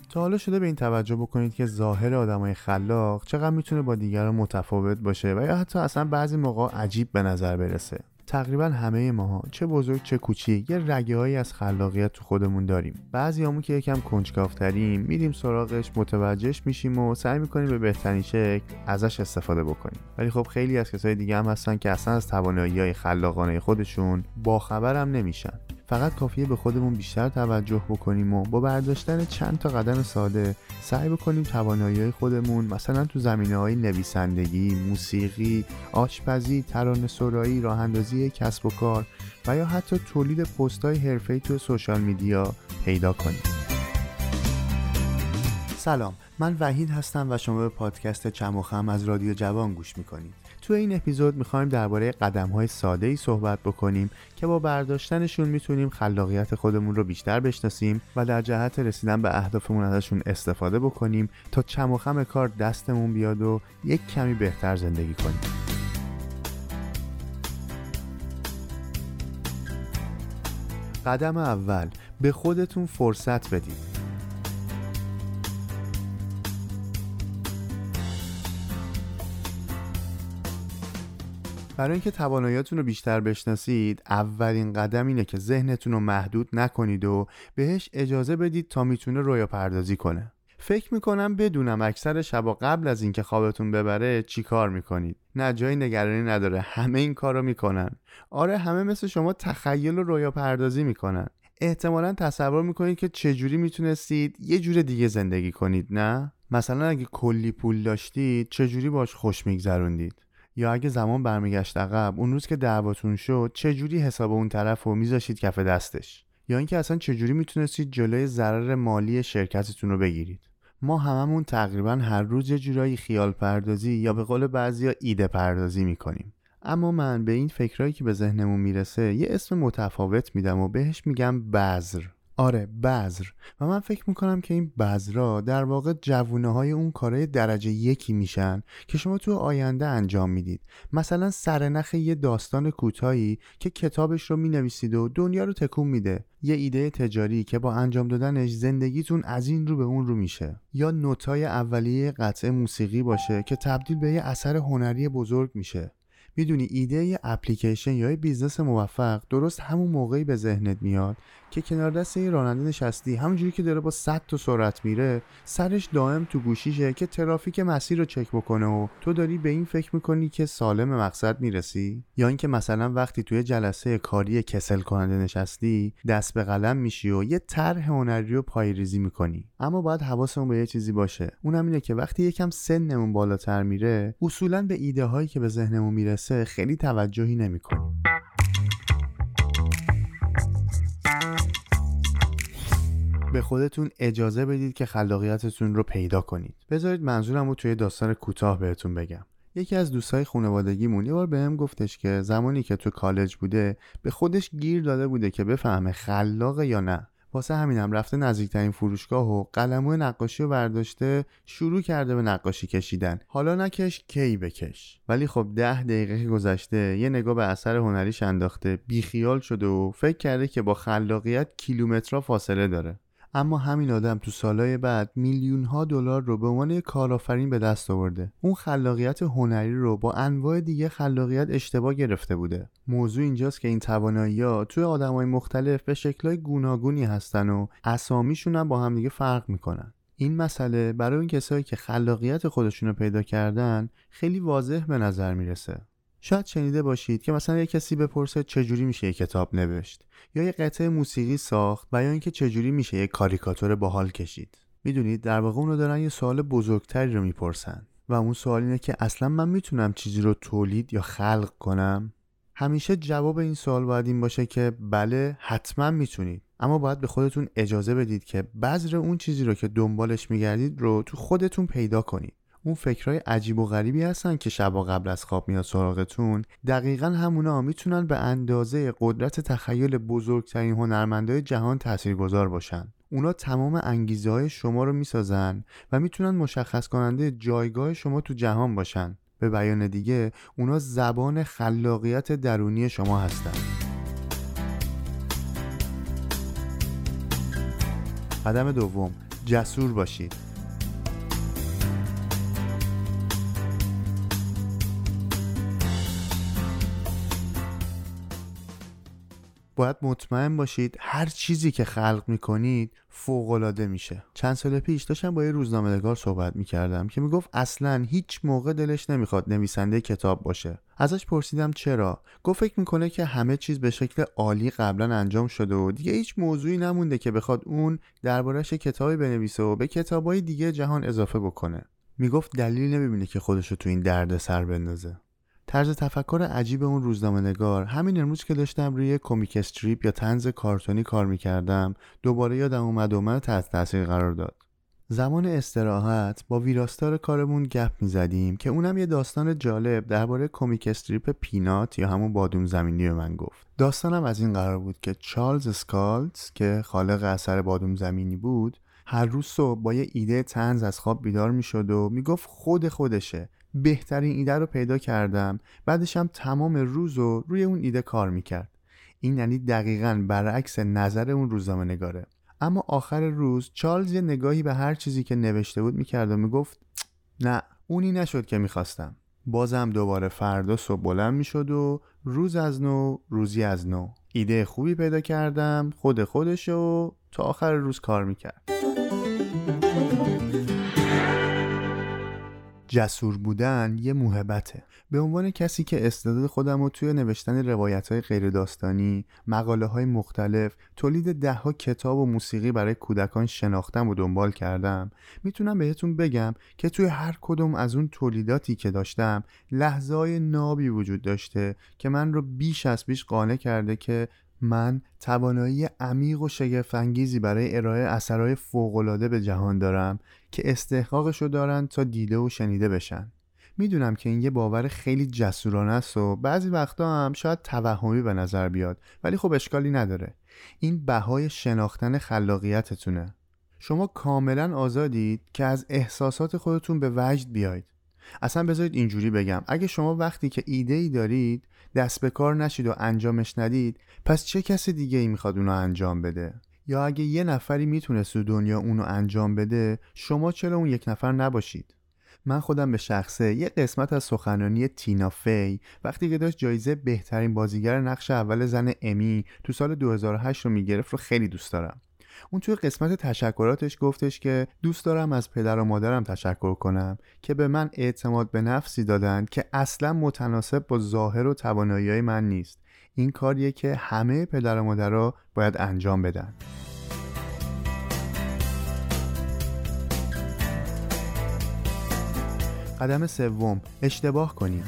تا حالا شده به این توجه بکنید که ظاهر آدمای خلاق چقدر میتونه با دیگران متفاوت باشه و یا حتی اصلا بعضی موقع عجیب به نظر برسه؟ تقریبا همه ماها چه بزرگ چه کوچیک یه رگه‌هایی از خلاقیت تو خودمون داریم. بعضیامون که یکم کنجکاوتریم میریم سراغش، متوجهش میشیم و سعی میکنیم به بهترین شکل ازش استفاده بکنیم. ولی خب خیلی از کسای دیگه هم هستن که اصلا از توانایی‌های خلاقانه خودشون باخبر هم نمیشن. فقط کافیه به خودمون بیشتر توجه بکنیم و با برداشتن چند تا قدم ساده سعی بکنیم توانایی‌های خودمون مثلا تو زمینه‌های نویسندگی، موسیقی، آشپزی، ترانه‌سرایی، راه‌اندازی کسب و کار و یا حتی تولید پست‌های حرفه‌ای تو سوشال میدیا پیدا کنیم. سلام، من وحید هستم و شما به پادکست چم و خم از رادیو جوان گوش میکنید. تو این اپیزود میخوایم درباره قدم‌های ساده‌ای صحبت بکنیم که با برداشتنشون میتونیم خلاقیت خودمون رو بیشتر بشناسیم و در جهت رسیدن به اهدافمون ازشون استفاده بکنیم تا چم و خم کار دستمون بیاد و یک کمی بهتر زندگی کنیم. قدم اول، به خودتون فرصت بدید. برای اینکه تواناییاتون رو بیشتر بشناسید، اولین قدم اینه که ذهنتون رو محدود نکنید و بهش اجازه بدید تا میتونه رویا پردازی کنه. فکر میکنم بدونم اکثر شبا قبل از اینکه خوابتون ببره چی کار میکنید. نه، جای نگرانی نداره، همه این کار رو میکنن. آره، همه مثل شما تخیل و رویا پردازی میکنن. احتمالاً تصور میکنید که چجوری میتونستید یه جور دیگه زندگی کنید، نه؟ مثلا اگه کلی پول داشتید چجوری باش خوش میگذروندید؟ یا اگه زمان برمیگشت عقب، اون روز که دعواتون شد چجوری حساب اون طرف رو میذاشید کف دستش؟ یا اینکه اصلا چجوری میتونستید جلوی ضرر مالی شرکتتون رو بگیرید؟ ما هممون تقریبا هر روز یه جورایی خیال پردازی یا به قول بعضیا ایده پردازی میکنیم. اما من به این فکرایی که به ذهنمون میرسه یه اسم متفاوت میدم و بهش میگم بذر. آره، بذر. و من فکر میکنم که این بذرها در واقع جوونه‌های اون کارهای درجه یکی میشن که شما تو آینده انجام میدید. مثلا سرنخ یه داستان کوتاهی که کتابش رو مینویسید و دنیا رو تکون میده. یه ایده تجاری که با انجام دادنش زندگیتون از این رو به اون رو میشه. یا نوتای اولیه قطعه موسیقی باشه که تبدیل به یه اثر هنری بزرگ میشه. میدونی ایده یه اپلیکیشن یا یه بیزنس موفق درست همون موقعی به ذهنت میاد که کنار دست یه راننده نشستی، همونجوری که داره با 100 تا سرعت میره، سرش دائم تو گوشیشه که ترافیک مسیر رو چک بکنه و تو داری به این فکر میکنی که سالم مقصد میرسی. یا اینکه مثلا وقتی توی جلسه کاری کسل کننده نشستی، دست به قلم میشی و یه طرح هنری رو پایه‌ریزی میکنی. اما باید حواسمون به یه چیزی باشه، اونم اینه که وقتی یکم سنمون بالاتر میره، اصولاً به ایده هایی که به ذهنمون میرسه خیلی توجهی نمیکنیم. به خودتون اجازه بدید که خلاقیتتون رو پیدا کنید. بذارید منظورم رو توی داستان کوتاه بهتون بگم. یکی از دوستای خانوادگیمون یه بار بهم گفتش که زمانی که تو کالج بوده به خودش گیر داده بوده که بفهمه خلاقه یا نه. واسه همینم رفته نزدیکترین فروشگاه و قلمو نقاشی رو برداشته شروع کرده به نقاشی کشیدن. حالا نکش کی بکش. ولی خب 10 دقیقه که گذشته یه نگاه به اثر هنریش انداخته، بیخیال شده و فکر کرده که با خلاقیت کیلومترها فاصله داره. اما همین آدم تو سالهای بعد میلیون‌ها دلار رو به عنوان یک کارآفرین به دست آورده. اون خلاقیت هنری رو با انواع دیگه خلاقیت اشتباه گرفته بوده. موضوع اینجاست که این توانایی‌ها توی آدمای مختلف به شکل‌های گوناگونی هستن و اسامیشون هم با هم دیگه فرق میکنن. این مسئله برای اون کسایی که خلاقیت خودشون رو پیدا کردن خیلی واضح به نظر میرسه. شاید شنیده باشید که مثلا یک کسی بپرسه چجوری میشه یک کتاب نوشت، یا یک قطعه موسیقی ساخت، و یا اینکه چجوری میشه یک کاریکاتور باحال کشید. میدونید در واقع اونو دارن یه سوال بزرگتری رو میپرسن و اون سوال اینه که اصلا من میتونم چیزی رو تولید یا خلق کنم؟ همیشه جواب این سوال باید این باشه که بله، حتما میتونید، اما باید به خودتون اجازه بدید که بذر اون چیزی رو که دنبالش میگردید رو تو خودتون پیدا کنید. اون فکرای عجیب و غریبی هستن که شبا قبل از خواب میاد سراغتون، دقیقاً همونا میتونن به اندازه قدرت تخیل بزرگترین هنرمندای جهان تاثیرگذار باشن. اونا تمام انگیزه‌های شما رو میسازن و میتونن مشخص کننده جایگاه شما تو جهان باشن. به بیان دیگه، اونا زبان خلاقیت درونی شما هستن. قدم دوم، جسور باشید. باید مطمئن باشید هر چیزی که خلق میکنید فوق‌العاده میشه. چند سال پیش داشتم با یه روزنامه‌نگار صحبت میکردم که میگفت اصلاً هیچ موقع دلش نمیخواد نویسنده کتاب باشه. ازش پرسیدم چرا؟ گفت فکر میکنه که همه چیز به شکل عالی قبلا انجام شده و دیگه هیچ موضوعی نمونده که بخواد اون درباره‌اش کتابی بنویسه و به کتابای دیگه جهان اضافه بکنه. میگفت دلیلی نمیبینه که خودشو تو این دردسر بندازه. طرز تفکر عجیب اون روزنامه‌نگار همین امروز که داشتم روی کمیک استریپ یا طنز کارتونی کار میکردم دوباره یادم اومد و من تحت تاثیر قرار داد. زمان استراحت با ویراستار کارمون گپ میزدیم که اونم یه داستان جالب درباره کمیک استریپ پینات یا همون بادوم زمینی به من گفت. داستانم از این قرار بود که چارلز اسکالز که خالق اثر بادوم زمینی بود هر روز صبح با یه ایده طنز از خواب بیدار میشد و میگفت خودشه، بهترین ایده رو پیدا کردم، بعدش هم تمام روز رو روی اون ایده کار میکرد. این یعنی دقیقاً برعکس نظر اون روزنامه‌نگاره. اما آخر روز چارلز یه نگاهی به هر چیزی که نوشته بود میکرد و میگفت نه اونی نشد که میخواستم. بازم دوباره فردا صبح بلند میشد و روز از نو روزی از نو ایده خوبی پیدا کردم، خودشو تا آخر روز کار میکرد. جسور بودن یه موهبته. به عنوان کسی که استعداد خودم رو توی نوشتن روایت‌های غیر داستانی، مقاله‌های مختلف، تولید ده‌ها کتاب و موسیقی برای کودکان شناختم و دنبال کردم، میتونم بهتون بگم که توی هر کدوم از اون تولیداتی که داشتم لحظه‌های نابی وجود داشته که من رو بیش از پیش قانع کرده که من توانایی عمیق و شگفت‌انگیزی برای ارائه اثرهای فوق‌العاده به جهان دارم که استحقاقشو دارن تا دیده و شنیده بشن. میدونم که این یه باور خیلی جسورانه است و بعضی وقتا هم شاید توهمی به نظر بیاد، ولی خب اشکالی نداره. این بهای شناختن خلاقیتتونه. شما کاملا آزادید که از احساسات خودتون به وجد بیاید. اصلا بذارید اینجوری بگم، اگه شما وقتی که ایده‌ای دارید دست به کار نشید و انجامش ندید، پس چه کسی دیگه ای میخواد اونو انجام بده؟ یا اگه یه نفری میتونست تو دنیا اونو انجام بده، شما چرا اون یک نفر نباشید؟ من خودم به شخصه یه قسمت از سخنرانی تینا فی وقتی که داشت جایزه بهترین بازیگر نقش اول زن امی تو سال 2008 رو میگرفت رو خیلی دوست دارم. اون توی قسمت تشکراتش گفتش که دوست دارم از پدر و مادرم تشکر کنم که به من اعتماد به نفسی دادن که اصلا متناسب با ظاهر و توانایی‌های من نیست. این کاریه که همه پدر و مادرها باید انجام بدن. قدم سوم، اشتباه کنید.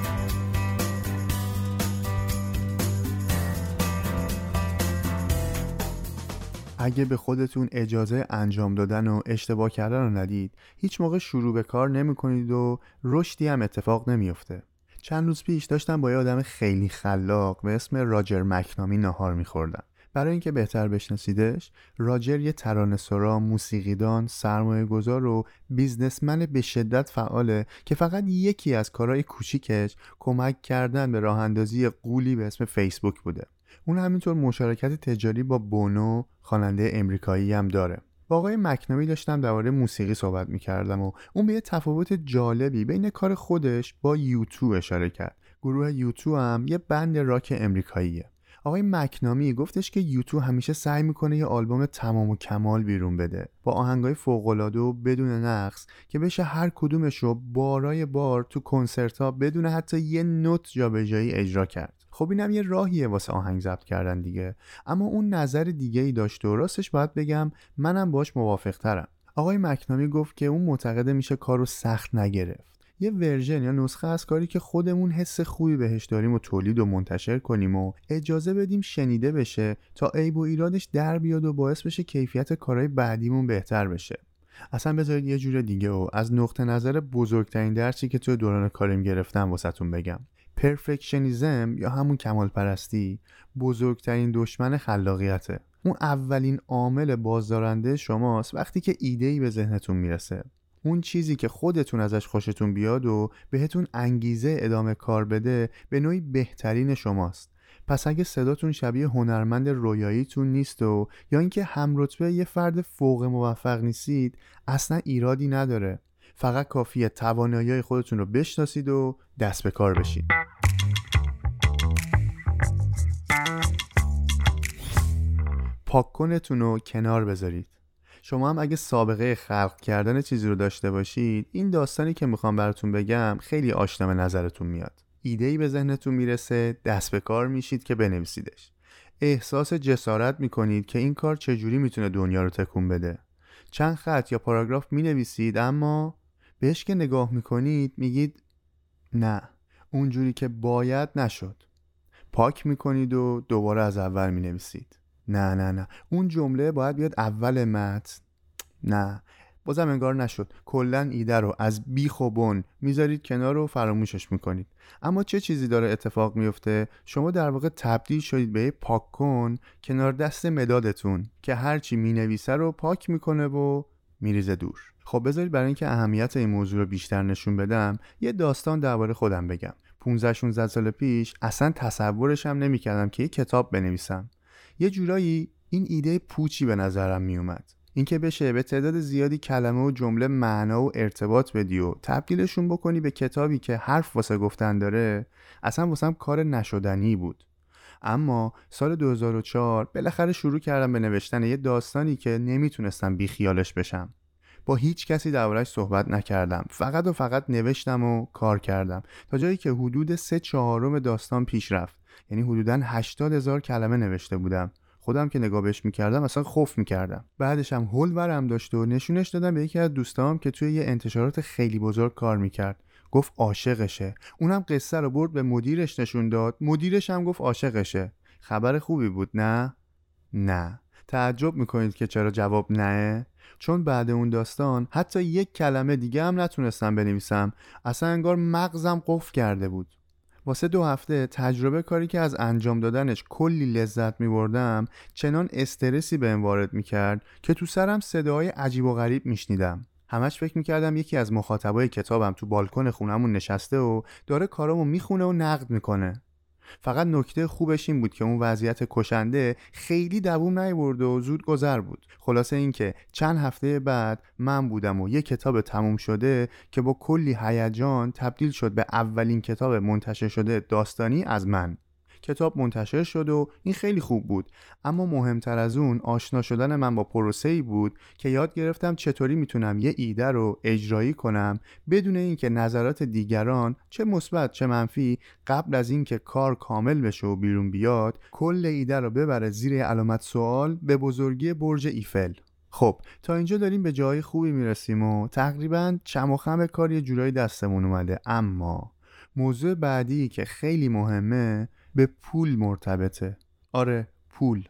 اگه به خودتون اجازه انجام دادن و اشتباه کردن رو ندید، هیچ موقع شروع به کار نمی کنید و رشدی هم اتفاق نمیفته. چند روز پیش داشتم با یه آدم خیلی خلاق به اسم راجر مکنامی ناهار می‌خوردم. برای اینکه بهتر بشناسیدش، راجر یه ترانه‌سرا، موسیقیدان، سرمایه‌گذار و بیزنسمن به شدت فعاله که فقط یکی از کارهای کوچیکش کمک کردن به راه اندازی غولی به اسم فیسبوک بوده. اون همینطور مشارکت تجاری با بونو، خواننده امریکایی هم داره. با آقای مکنامی داشتم درباره موسیقی صحبت می‌کردم و اون به یه تفاوت جالبی بین کار خودش با یوتیوب اشاره کرد. گروه یوتیوب هم یه بند راک امریکاییه. آقای مکنامی گفتش که یوتیوب همیشه سعی میکنه یه آلبوم تمام و کمال بیرون بده با آهنگای فوق‌العاده و بدون نقص که بشه هر کدومش رو بارای بار تو کنسرت‌ها بدون حتی یه نوت جابجایی اجرا کرد. خب اینم یه راهیه واسه آهنگ ضبط کردن دیگه، اما اون نظر دیگه‌ای داشت و راستش باید بگم منم باش موافق‌ترم. آقای مکنامی گفت که اون معتقده میشه کارو سخت نگرفت. یه ورژن یا نسخه از کاری که خودمون حس خوبی بهش داریم و تولید و منتشر کنیم و اجازه بدیم شنیده بشه تا عیب و ایرادش در بیاد و باعث بشه کیفیت کارهای بعدیمون بهتر بشه. اصلا بذارید یه جور دیگه و از نقطه نظر بزرگترین درسی که توی دوران کاریم گرفتم واسهتون بگم. پرفکشنیزم یا همون کمال پرستی بزرگترین دشمن خلاقیته. اون اولین عامل بازدارنده شماست وقتی که ایده‌ای به ذهنتون میرسه. اون چیزی که خودتون ازش خوشتون بیاد و بهتون انگیزه ادامه کار بده به نوعی بهترین شماست. پس اگه صداتون شبیه هنرمند رویاییتون نیست و یا اینکه همرتبه یه فرد فوق موفق نیستید، اصلا ایرادی نداره. فقط کافیه توانایی خودتون رو بشناسید و دست به کار بشید. پاک‌کنتون رو کنار بذارید. شما هم اگه سابقه خلق کردن چیزی رو داشته باشید، این داستانی که میخوام براتون بگم خیلی آشنا به نظرتون میاد. ایده‌ای به ذهنتون میرسه، دست به کار میشید که بنویسیدش. احساس جسارت میکنید که این کار چجوری میتونه دنیا رو تکون بده. چند خط یا پاراگراف مینویسید، اما بهش که نگاه میکنید میگید نه، اونجوری که باید نشد. پاک میکنید و دوباره از اول مینویسید. نه اون جمله باید بیاد اول متن. نه، بازم انگار نشد. کلن ایده رو از بیخ و بن میذارید کنار و فراموشش میکنید. اما چه چیزی داره اتفاق میفته؟ شما در واقع تبدیل شدید به پاک کن کنار دست مدادتون که هرچی مینویسه رو پاک میکنه و میریزه دور. خب بذارید برای اینکه اهمیت این موضوع رو بیشتر نشون بدم، یه داستان درباره خودم بگم. 15-16 سال پیش اصلا تصورش هم نمی‌کردم که یه کتاب بنویسم. یه جورایی این ایده پوچی به نظرم میومد. اینکه بشه به تعداد زیادی کلمه و جمله معنا و ارتباط بدی و تبدیلشون بکنی به کتابی که حرف واسه گفتن داره، اصلا واسم کار نشدنی بود. اما سال 2004 بالاخره شروع کردم به نوشتن یه داستانی که نمیتونستم بی خیالش بشم. با هیچ کسی درباره‌اش صحبت نکردم، فقط نوشتم و کار کردم تا جایی که حدود 3/4 داستان پیش رفت. یعنی حدوداً 80,000 کلمه نوشته بودم. خودم که نگاه بهش میکردم اصلا خوف میکردم. بعدش هم هول ورم داشت و نشونش دادم به یکی از دوستام که توی یه انتشارات خیلی بزرگ کار میکرد. گفت عاشقشه. اونم قصه رو برد به مدیرش نشون داد. مدیرش هم گفت عاشقشه. خبر خوبی بود نه. تعجب میکنید که چرا جواب نه؟ چون بعد اون داستان حتی یک کلمه دیگه هم نتونستم بنویسم. اصلا انگار مغزم قفل کرده بود. واسه 2 هفته تجربه کاری که از انجام دادنش کلی لذت می‌بردم، چنان استرسی بهم وارد می‌کرد که تو سرم صداهای عجیب و غریب میشنیدم. همش فکر می‌کردم یکی از مخاطبای کتابم تو بالکن خونمون نشسته و داره کارامو میخونه و نقد میکنه. فقط نکته خوبش این بود که اون وضعیت کشنده خیلی دووم نیاورد و زود گذر بود. خلاصه این که چند هفته بعد من بودم و یه کتاب تموم شده که با کلی هیجان تبدیل شد به اولین کتاب منتشر شده داستانی از من. کتاب منتشر شد و این خیلی خوب بود، اما مهمتر از اون آشنا شدن من با پروسه‌ای بود که یاد گرفتم چطوری میتونم یه ایده رو اجرایی کنم بدون اینکه نظرات دیگران چه مثبت چه منفی قبل از اینکه کار کامل بشه و بیرون بیاد کل ایده رو ببره زیر علامت سوال به بزرگی برج ایفل. خب تا اینجا داریم به جای خوبی میرسیم و تقریبا چم و خم کار یه جورایی دستمون اومده، اما موضوع بعدی که خیلی مهمه به پول مرتبطه. آره، پول.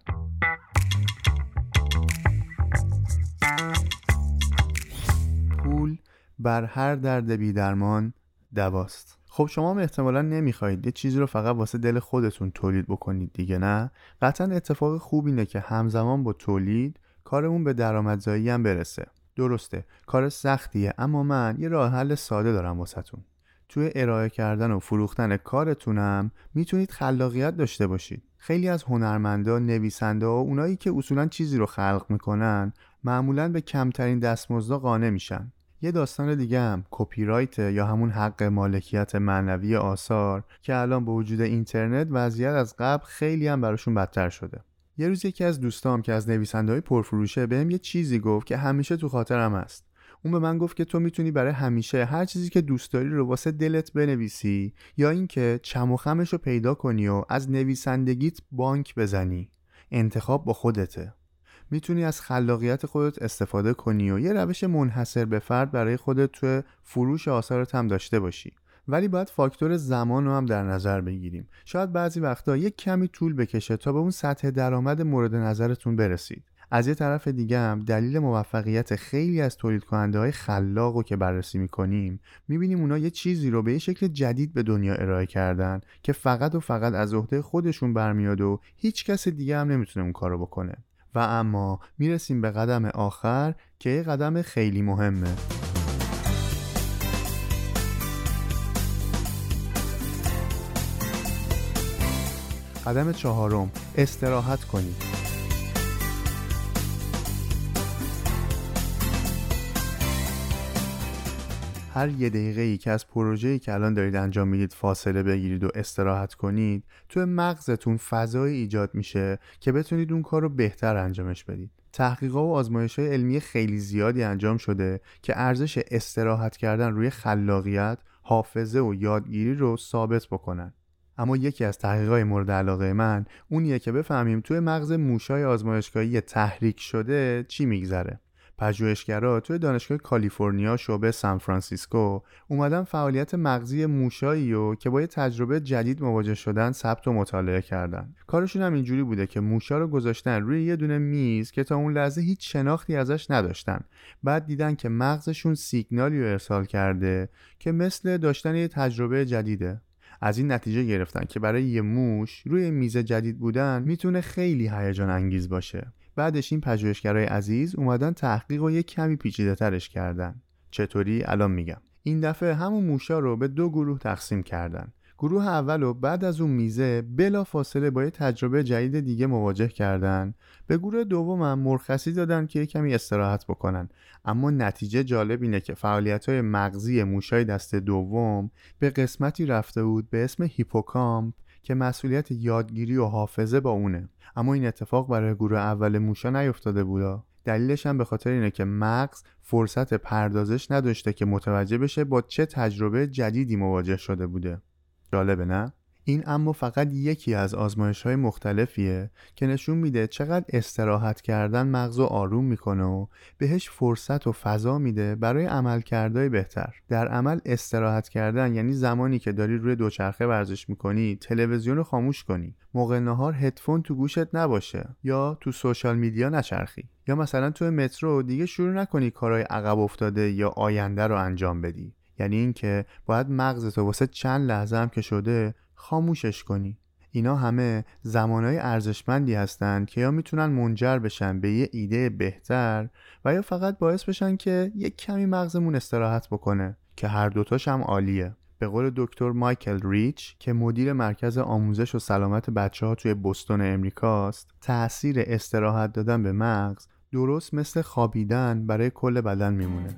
پول بر هر درد بی درمان دواست. خب شما هم احتمالاً نمیخواید یه چیزی رو فقط واسه دل خودتون تولید بکنید دیگه، نه؟ قطعاً اتفاق خوب اینه که همزمان با تولید کارمون به درآمدزایی هم برسه. درسته کار سختیه، اما من یه راه حل ساده دارم واسهتون. توی ارائه کردن و فروختن کارتونم میتونید خلاقیت داشته باشید. خیلی از هنرمندا، نویسندا و اونایی که اصولاً چیزی رو خلق میکنن معمولاً به کمترین دستمزد قانع میشن. یه داستان دیگه هم کپی رایت یا همون حق مالکیت معنوی آثار که الان با وجود اینترنت وضعیت از قبل خیلی هم براشون بدتر شده. یه روز یکی از دوستام که از نویسنده‌های پرفروشه بهم یه چیزی گفت که همیشه تو خاطرم هست. اون به من گفت که تو میتونی برای همیشه هر چیزی که دوست داری رو واسه دلت بنویسی یا اینکه چم و خمش رو پیدا کنی و از نویسندگیت بانک بزنی. انتخاب با خودته. میتونی از خلاقیت خودت استفاده کنی و یه روش منحصر به فرد برای خودت تو فروش آثارت هم داشته باشی. ولی باید فاکتور زمان رو هم در نظر بگیریم. شاید بعضی وقتا یک کمی طول بکشه تا به اون سطح درآمد مورد نظرتون برسید. از یه طرف دیگه هم دلیل موفقیت خیلی از تولید کننده های خلاق رو که بررسی میکنیم میبینیم اونا یه چیزی رو به یه شکل جدید به دنیا ارائه کردن که فقط از عهده خودشون برمیاد و هیچ کس دیگه هم نمیتونه اون کارو بکنه. و اما میرسیم به قدم آخر که یه قدم خیلی مهمه. قدم 4، استراحت کنید. هر 1 دقیقه‌ای که از پروژه‌ای که الان دارید انجام میدید فاصله بگیرید و استراحت کنید، توی مغزتون فضایی ایجاد میشه که بتونید اون کار رو بهتر انجامش بدید. تحقیقات و آزمایش‌های علمی خیلی زیادی انجام شده که ارزش استراحت کردن روی خلاقیت، حافظه و یادگیری رو ثابت بکنن. اما یکی از تحقیقات مورد علاقه من اونیه که بفهمیم توی مغز موشای آزمایشگاهی تحریک شده چی میگذره. پژوهشگرا توی دانشگاه کالیفرنیا شعبه سان فرانسیسکو اومدن فعالیت مغزی موشایی رو که با یه تجربه جدید مواجه شدن ثبت و مطالعه کردن. کارشون هم اینجوری بوده که موشا رو گذاشتن روی یه دونه میز که تا اون لحظه هیچ شناختی ازش نداشتن. بعد دیدن که مغزشون سیگنالی رو ارسال کرده که مثل داشتن یه تجربه جدیده. از این نتیجه گرفتن که برای یه موش روی میز جدید بودن میتونه خیلی هیجان انگیز باشه. بعدش این پژوهشگرای عزیز اومدن تحقیق رو یک کمی پیچیده‌ترش کردن. چطوری؟ الان میگم. این دفعه همون موشا رو به 2 گروه تقسیم کردن. گروه اول رو بعد از اون میزه بلا فاصله با یه تجربه جدید دیگه مواجه کردن. به گروه دوم هم مرخصی دادن که کمی استراحت بکنن. اما نتیجه جالب اینه که فعالیت‌های مغزی موشای دست دوم به قسمتی رفته بود به اسم هیپوکامپ که مسئولیت یادگیری و حافظه با اونه. اما این اتفاق برای گروه اول موشا نیفتاده بودا. دلیلش هم به خاطر اینه که مغز فرصت پردازش نداشته که متوجه بشه با چه تجربه جدیدی مواجه شده بوده. جالبه نه؟ این اما فقط یکی از آزمایش‌های مختلفیه که نشون میده چقدر استراحت کردن مغز رو آروم میکنه و بهش فرصت و فضا میده برای عملکردهای بهتر. در عمل استراحت کردن یعنی زمانی که داری روی دوچرخه ورزش میکنی تلویزیون رو خاموش کنی، موقع نهار هدفون تو گوشت نباشه یا تو سوشال میدیا نچرخی، یا مثلا تو مترو دیگه شروع نکنی کارهای عقب افتاده یا آینده رو انجام بدی. یعنی این که باید مغزت واسه چند لحظه هم که شده خاموشش کنی. اینا همه زمانهای ارزشمندی هستن که یا میتونن منجر بشن به یه ایده بهتر و یا فقط باعث بشن که یک کمی مغزمون استراحت بکنه که هر دوتاش هم عالیه. به قول دکتر مایکل ریچ که مدیر مرکز آموزش و سلامت بچه‌ها توی بوستون امریکاست، تأثیر استراحت دادن به مغز درست مثل خوابیدن برای کل بدن میمونه.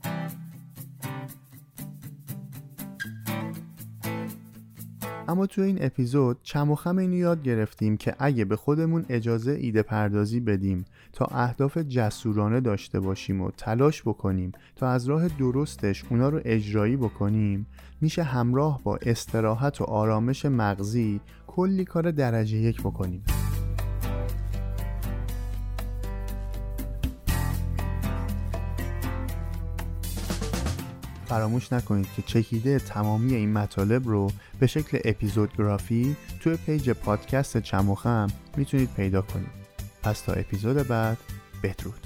اما تو این اپیزود چم و خم اینو یاد گرفتیم که اگه به خودمون اجازه ایده پردازی بدیم تا اهداف جسورانه داشته باشیم و تلاش بکنیم تا از راه درستش اونا رو اجرایی بکنیم، میشه همراه با استراحت و آرامش مغزی کلی کار درجه 1 بکنیم. فراموش نکنید که چکیده تمامی این مطالب رو به شکل اپیزودگرافی توی پیج پادکست چم و خم میتونید پیدا کنید. پس تا اپیزود بعد، بدرود.